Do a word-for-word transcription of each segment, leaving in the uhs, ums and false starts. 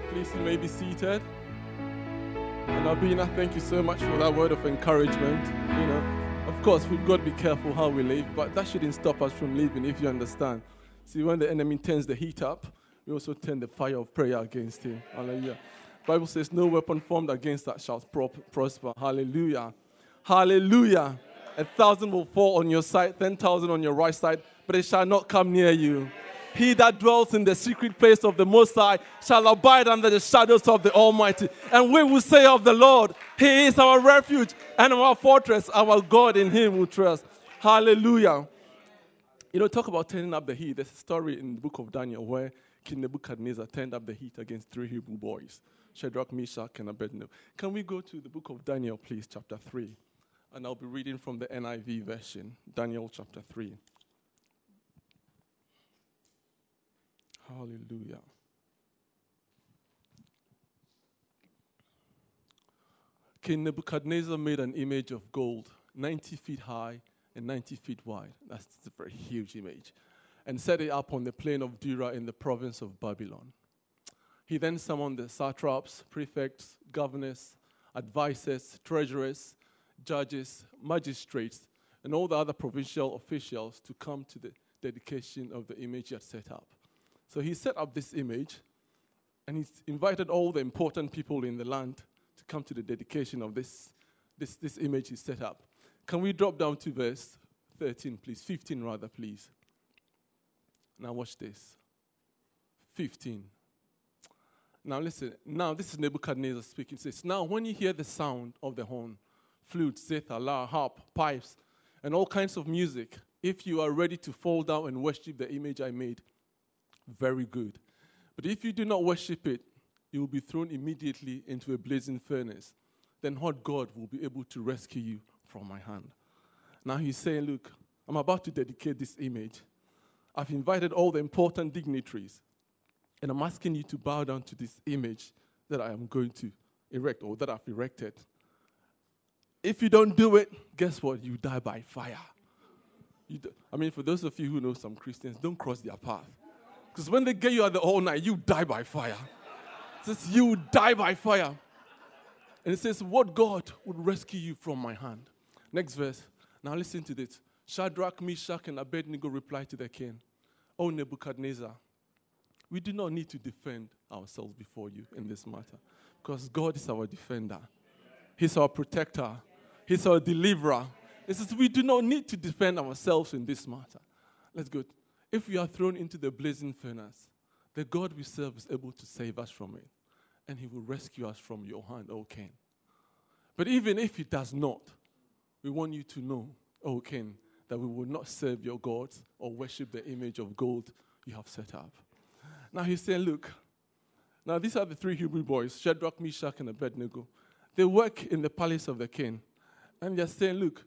Please, you may be seated. And Albina, thank you so much for that word of encouragement. You know, of course, we've got to be careful how we live, but that shouldn't stop us from living, if you understand. See, when the enemy turns the heat up, we also turn the fire of prayer against him. Hallelujah. The Bible says, no weapon formed against us shall prosper. Hallelujah. Hallelujah. A thousand will fall on your side, ten thousand on your right side, but it shall not come near you. He that dwells in the secret place of the Most High shall abide under the shadows of the Almighty. And we will say of the Lord, He is our refuge and our fortress, our God, in Him we trust. Hallelujah. You know, talk about turning up the heat. There's a story in the book of Daniel where King Nebuchadnezzar turned up the heat against three Hebrew boys, Shadrach, Meshach, and Abednego. Can we go to the book of Daniel, please, chapter three? And I'll be reading from the N I V version, Daniel chapter three. Hallelujah. King Nebuchadnezzar made an image of gold, ninety feet high and ninety feet wide. That's a very huge image. And set it up on the plain of Dura in the province of Babylon. He then summoned the satraps, prefects, governors, advisors, treasurers, judges, magistrates, and all the other provincial officials to come to the dedication of the image he had set up. So he set up this image, and he invited all the important people in the land to come to the dedication of this, this, this image he set up. Can we drop down to verse thirteen, please? fifteen, rather, please. Now watch this. fifteen. Now listen. Now this is Nebuchadnezzar speaking. He says, now when you hear the sound of the horn, flute, zither, lyre, harp, pipes, and all kinds of music, if you are ready to fall down and worship the image I made, very good. But if you do not worship it, you will be thrown immediately into a blazing furnace. Then what God will be able to rescue you from my hand? Now he's saying, look, I'm about to dedicate this image. I've invited all the important dignitaries, and I'm asking you to bow down to this image that I am going to erect, or that I've erected. If you don't do it, guess what? You die by fire. You do, I mean, for those of you who know some Christians, don't cross their path. Because when they get you at the all night, you die by fire. It says you die by fire. And it says, what God would rescue you from my hand? Next verse. Now listen to this. Shadrach, Meshach, and Abednego replied to the king, O Nebuchadnezzar, we do not need to defend ourselves before you in this matter. Because God is our defender. He's our protector. He's our deliverer. It says we do not need to defend ourselves in this matter. Let's go. If we are thrown into the blazing furnace, the God we serve is able to save us from it. And He will rescue us from your hand, O king. But even if He does not, we want you to know, O king, that we will not serve your gods or worship the image of gold you have set up. Now he's saying, look, now these are the three Hebrew boys, Shadrach, Meshach, and Abednego. They work in the palace of the king. And they're saying, look,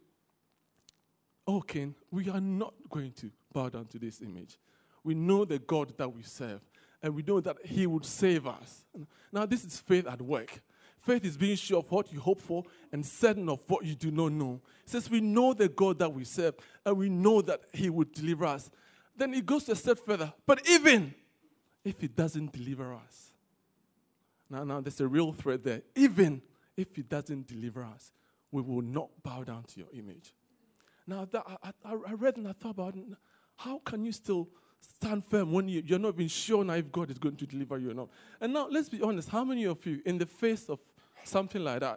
O king, we are not going to bow down to this image. We know the God that we serve, and we know that He would save us. Now, this is faith at work. Faith is being sure of what you hope for and certain of what you do not know. It says we know the God that we serve, and we know that He would deliver us. Then it goes a step further. But even if He doesn't deliver us, now, now there's a real threat there. Even if He doesn't deliver us, we will not bow down to your image. Now, that, I, I, I read and I thought about it. How can you still stand firm when you, you're not even sure now if God is going to deliver you or not? And now, let's be honest. How many of you, in the face of something like that,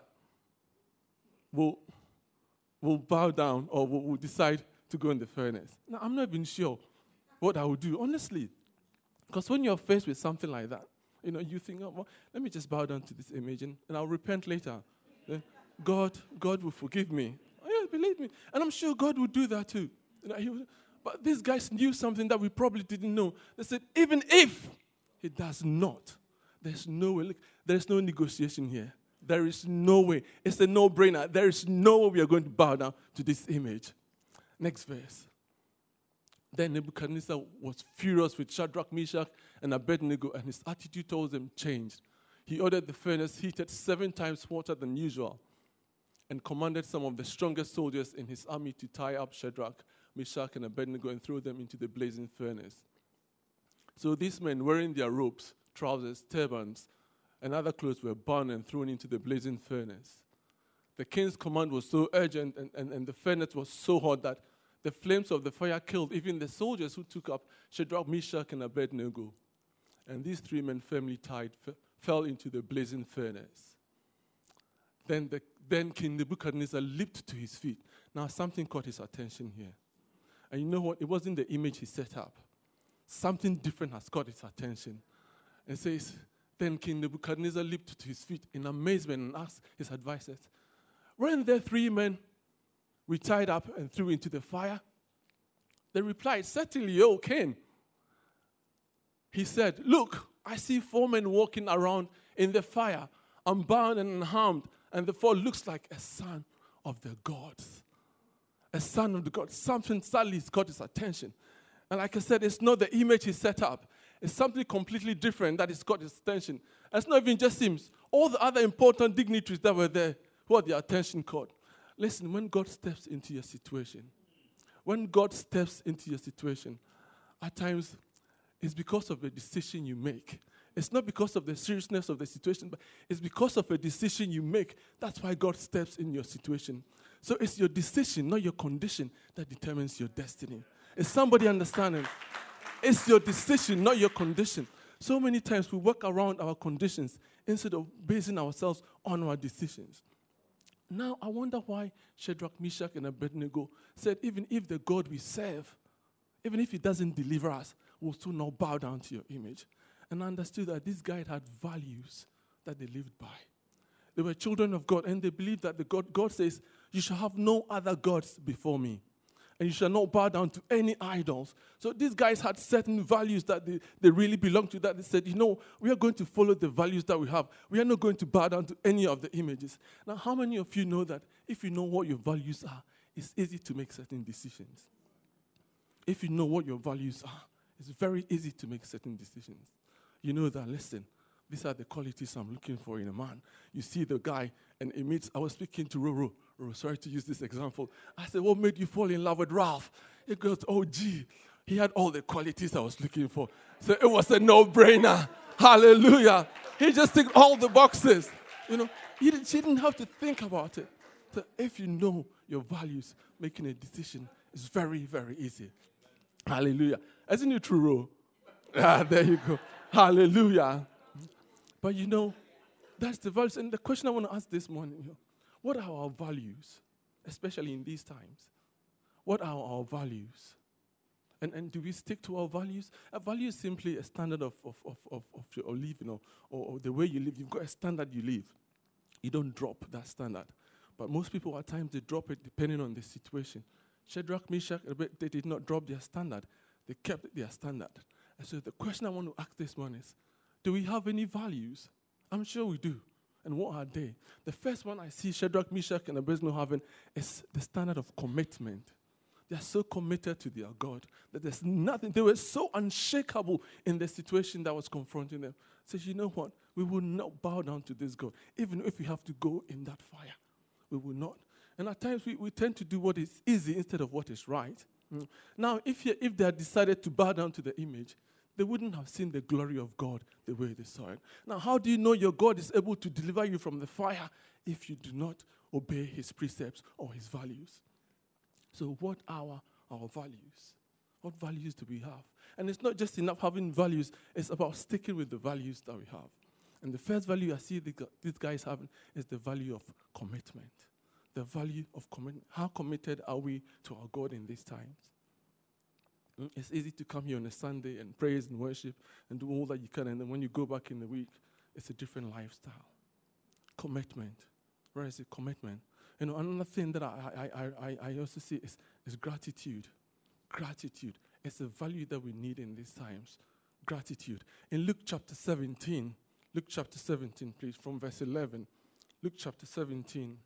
will, will bow down or will, will decide to go in the furnace? Now, I'm not even sure what I would do, honestly. Because when you're faced with something like that, you know, you think, oh, well, let me just bow down to this image and, and I'll repent later. Then God, God will forgive me. Believe me. And I'm sure God would do that too. You know, he would, but these guys knew something that we probably didn't know. They said, even if He does not, there's no way. Look, there's no negotiation here. There is no way. It's a no-brainer. There is no way we are going to bow down to this image. Next verse. Then Nebuchadnezzar was furious with Shadrach, Meshach, and Abednego, and his attitude towards them changed. He ordered the furnace heated seven times hotter than usual, and commanded some of the strongest soldiers in his army to tie up Shadrach, Meshach, and Abednego and throw them into the blazing furnace. So these men, wearing their robes, trousers, turbans, and other clothes were burned and thrown into the blazing furnace. The king's command was so urgent, and, and, and the furnace was so hot that the flames of the fire killed even the soldiers who took up Shadrach, Meshach, and Abednego. And these three men, firmly tied, f- fell into the blazing furnace. Then, the, then King Nebuchadnezzar leaped to his feet. Now something caught his attention here. And you know what? It wasn't the image he set up. Something different has caught his attention. It says, then King Nebuchadnezzar leaped to his feet in amazement and asked his advisors, weren't there three men we tied up and threw into the fire? They replied, certainly, O king. He said, look, I see four men walking around in the fire, unbound and unharmed, and the fourth looks like a son of the gods. A son of the gods. Something sadly has caught his attention. And like I said, it's not the image he set up. It's something completely different that has caught his attention. And it's not even just him. All the other important dignitaries that were there, who had their attention caught. Listen, when God steps into your situation, when God steps into your situation, at times it's because of a decision you make. It's not because of the seriousness of the situation, but it's because of a decision you make. That's why God steps in your situation. So it's your decision, not your condition, that determines your destiny. Is somebody understanding? It's your decision, not your condition. So many times we work around our conditions instead of basing ourselves on our decisions. Now, I wonder why Shadrach, Meshach, and Abednego said, even if the God we serve, even if he doesn't deliver us, we'll still not bow down to your image. And I understood that these guys had values that they lived by. They were children of God, and they believed that the God, God says, you shall have no other gods before me, and you shall not bow down to any idols. So these guys had certain values that they, they really belonged to, that they said, you know, we are going to follow the values that we have. We are not going to bow down to any of the images. Now, how many of you know that if you know what your values are, it's easy to make certain decisions? If you know what your values are, it's very easy to make certain decisions. You know that, listen, these are the qualities I'm looking for in a man. You see the guy, and it meets, I was speaking to Roro. Roro, sorry to use this example. I said, what made you fall in love with Ralph? He goes, oh, gee, he had all the qualities I was looking for. So it was a no-brainer. Hallelujah. He just ticked all the boxes. You know, he didn't, she didn't have to think about it. So if you know your values, making a decision is very, very easy. Hallelujah. Isn't it true, Roro? Ah, there you go. Hallelujah. But you know, that's the values. And the question I want to ask this morning, you know, what are our values, especially in these times? What are our values? And and do we stick to our values? A value is simply a standard of, of, of, of, of your living, or, or, or the way you live. You've got a standard you live. You don't drop that standard. But most people, at times, they drop it depending on the situation. Shadrach, Meshach, they did not drop their standard. They kept their standard. And so the question I want to ask this morning is, do we have any values? I'm sure we do. And what are they? The first one I see Shadrach, Meshach, and Abednego having is the standard of commitment. They are so committed to their God that there's nothing. They were so unshakable in the situation that was confronting them. Says, you know what? We will not bow down to this God. Even if we have to go in that fire, we will not. And at times we, we tend to do what is easy instead of what is right. Mm. Now, if, you, if they had decided to bow down to the image, they wouldn't have seen the glory of God the way they saw it. Now, how do you know your God is able to deliver you from the fire if you do not obey his precepts or his values? So what are our values? What values do we have? And it's not just enough having values. It's about sticking with the values that we have. And the first value I see the, these guys having is the value of commitment. The value of commitment. How committed are we to our God in these times? It's easy to come here on a Sunday and praise and worship and do all that you can, and then when you go back in the week, it's a different lifestyle. Commitment. Where is it? Commitment. You know, another thing that I, I, I, I also see is, is gratitude. Gratitude. It's a value that we need in these times. Gratitude. In Luke chapter seventeen, Luke chapter seventeen, please, from verse eleven. Luke chapter seventeen.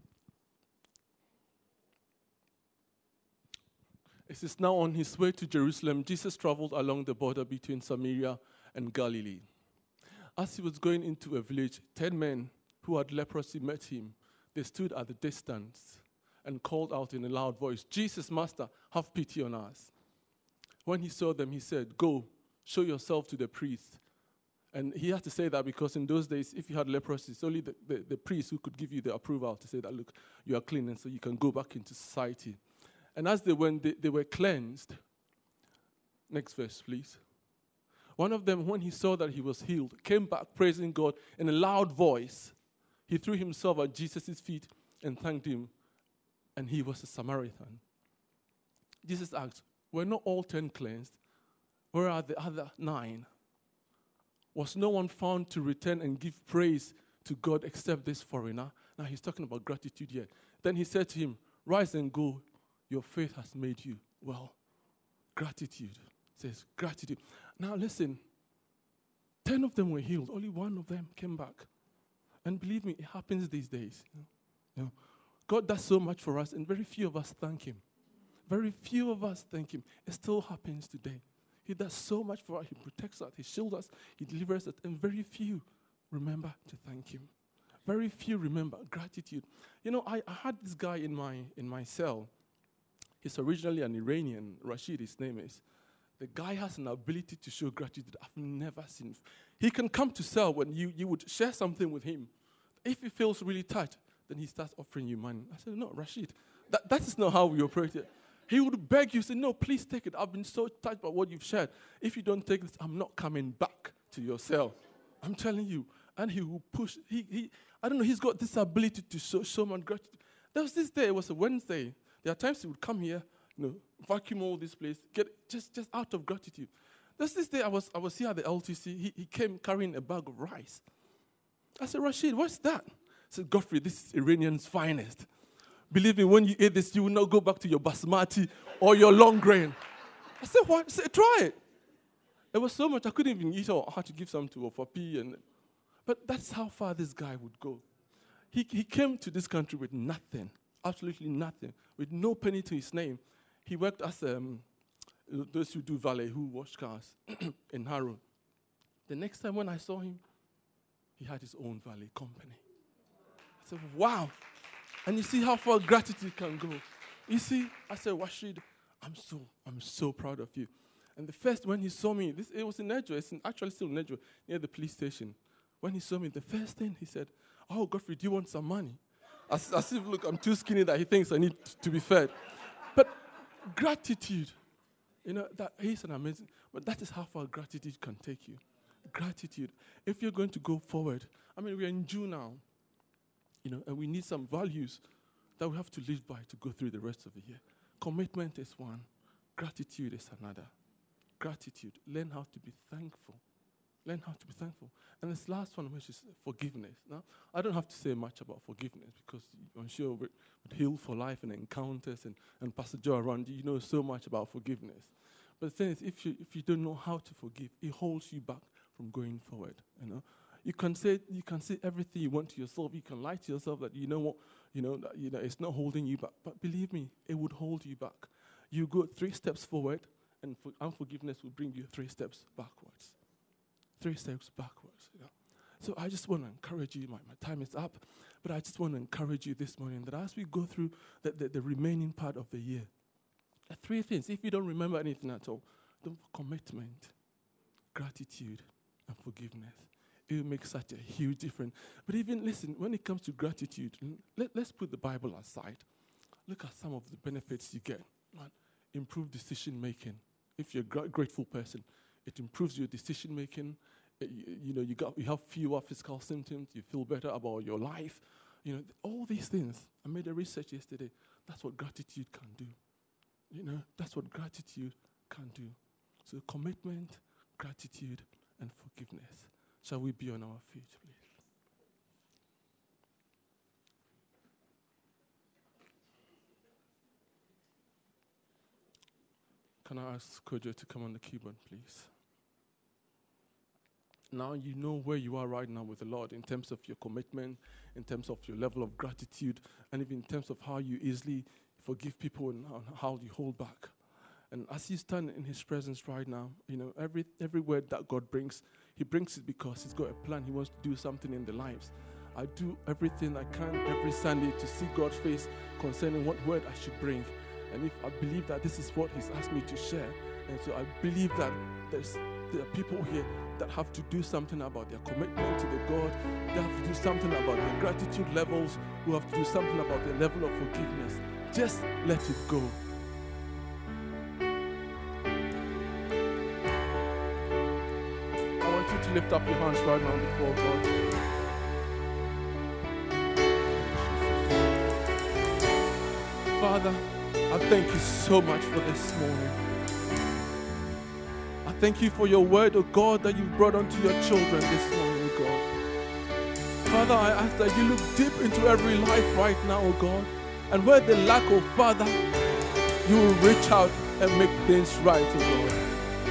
It says, now on his way to Jerusalem, Jesus traveled along the border between Samaria and Galilee. As he was going into a village, ten men who had leprosy met him. They stood at the distance and called out in a loud voice, Jesus, Master, have pity on us. When he saw them, he said, go, show yourself to the priest. And he had to say that because in those days, if you had leprosy, it's only the, the, the priest who could give you the approval to say that, look, you are clean, and so you can go back into society. And as they went, they, they were cleansed. Next verse, please. One of them, when he saw that he was healed, came back praising God in a loud voice. He threw himself at Jesus' feet and thanked him, and he was a Samaritan. Jesus asked, were not all ten cleansed? Where are the other nine? Was no one found to return and give praise to God except this foreigner? Now he's talking about gratitude here. Then he said to him, rise and go. Your faith has made you well. Gratitude. It says gratitude. Now listen, ten of them were healed. Only one of them came back. And believe me, it happens these days. You know, you know, God does so much for us, and very few of us thank him. Very few of us thank him. It still happens today. He does so much for us. He protects us. He shields us. He delivers us. And very few remember to thank him. Very few remember gratitude. You know, I, I had this guy in my in my cell. He's originally an Iranian. Rashid, his name is. The guy has an ability to show gratitude I've never seen. He can come to cell when you, you would share something with him. If he feels really tight, then he starts offering you money. I said, no, Rashid, that, that is not how we operate it. He would beg you, say, no, please take it. I've been so touched by what you've shared. If you don't take this, I'm not coming back to your cell. I'm telling you. And he will push. He, he, I don't know, he's got this ability to show so much gratitude. There was this day, it was a Wednesday. There are times he would come here, you know, vacuum all this place, get just, just out of gratitude. There's this day I was I was here at the L T C. He, he came carrying a bag of rice. I said, Rashid, what's that? I said, Godfrey, this is Iranian's finest. Believe me, when you eat this, you will not go back to your basmati or your long grain. I said, what? I said, try it. There was so much I couldn't even eat all. I had to give some to Ofapi. And, but that's how far this guy would go. He, he came to this country with nothing, absolutely nothing, with no penny to his name. He worked as um, those who do valet, who wash cars in Harrow. The next time when I saw him, he had his own valet company. I said, wow. And you see how far gratitude can go. You see, I said, Rashid, I'm so, I'm so proud of you. And the first, when he saw me, this, it was in Nedjo, it's in, actually still in Nedjo, near the police station. When he saw me, the first thing he said, oh, Godfrey, do you want some money? As, as if, look, I'm too skinny that he thinks I need t- to be fed. But gratitude, you know, that he's an amazing, but that is how far gratitude can take you. Gratitude. If you're going to go forward, I mean, we're in June now. You know, and we need some values that we have to live by to go through the rest of the year. Commitment is one. Gratitude is another. Gratitude. Learn how to be thankful. Learn how to be thankful. And this last one, which is forgiveness. Now, I don't have to say much about forgiveness because I'm sure with, with Heal for Life and Encounters and, and Pastor Joe around you, you know so much about forgiveness. But the thing is, if you if you don't know how to forgive, it holds you back from going forward. You know, you can say you can say everything you want to yourself. You can lie to yourself that you know what, you know, that, you know, it's not holding you back. But believe me, it would hold you back. You go three steps forward, and for unforgiveness will bring you three steps backwards. Three steps backwards. You know. So I just want to encourage you. My, my time is up, but I just want to encourage you this morning that as we go through the, the, the remaining part of the year, there are three things. If you don't remember anything at all, don't commitment, gratitude, and forgiveness. It will make such a huge difference. But even, listen, when it comes to gratitude, let, let's put the Bible aside. Look at some of the benefits you get. Right? Improved decision-making. If you're a gra- grateful person, it improves your decision-making. It, you, you know, you, got, you have fewer physical symptoms. You feel better about your life. You know, th- all these things. I made a research yesterday. That's what gratitude can do. You know, that's what gratitude can do. So commitment, gratitude, and forgiveness. Shall we be on our feet, please? Can I ask Kojo to come on the keyboard, please? Now you know where you are right now with the Lord in terms of your commitment, in terms of your level of gratitude, and even in terms of how you easily forgive people and how you hold back. And as you stand in his presence right now, you know, every every word that God brings, he brings it because he's got a plan. He wants to do something in their lives. I do everything I can every Sunday to see God's face concerning what word I should bring. And if I believe that this is what he's asked me to share, and so I believe that there's There are people here that have to do something about their commitment to the God. They have to do something about their gratitude levels, who have to do something about their level of forgiveness. Just let it go. I want you to lift up your hands right now before God. Father, I thank you so much for this morning. I thank you for your word, oh God, that you've brought unto your children this morning, oh God. Father, I ask that you look deep into every life right now, oh God. And where they lack, oh Father, you will reach out and make things right, oh God.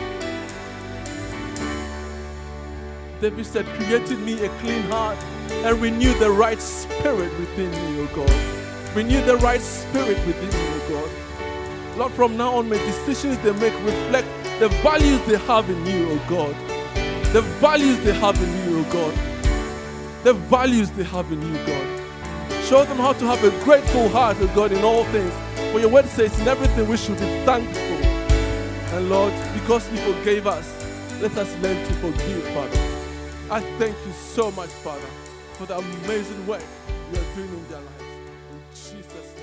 David said, create in me a clean heart and renew the right spirit within me, oh God. Renew the right spirit within me, oh God. Lord, from now on, may decisions they make reflect the values they have in you, oh God. The values they have in you, oh God. The values they have in you, God. Show them how to have a grateful heart, oh God, in all things. For your word says in everything we should be thankful. And Lord, because you forgave us, let us learn to forgive, Father. I thank you so much, Father, for the amazing work you are doing in their lives. In Jesus' name.